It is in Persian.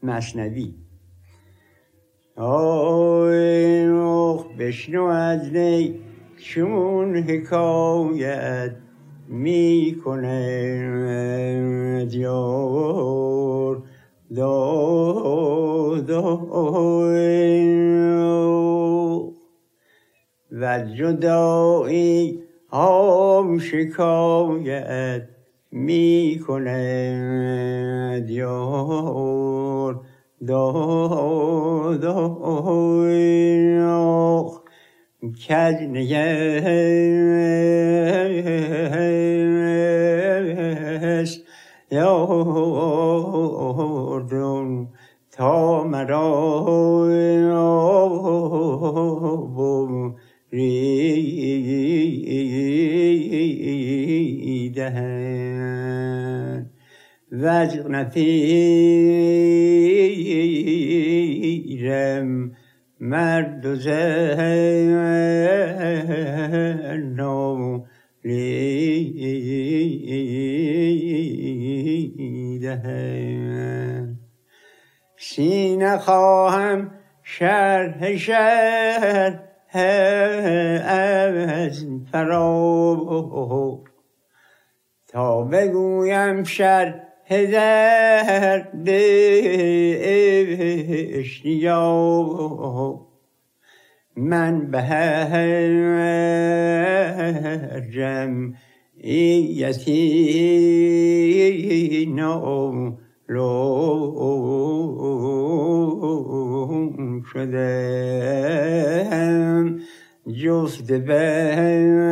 مثنوی. بشنو از نی چون حکایت می کند یار و جدایی هم شکایت می کند یار کج نگست یاردم تا مرا بریدند وجق نپیرم مرد و زن نالیدند سینه خواهم شرح از فرا تا بگویم شرح درد اشتیاق من به هر جمعیتی نالوم شدم جفت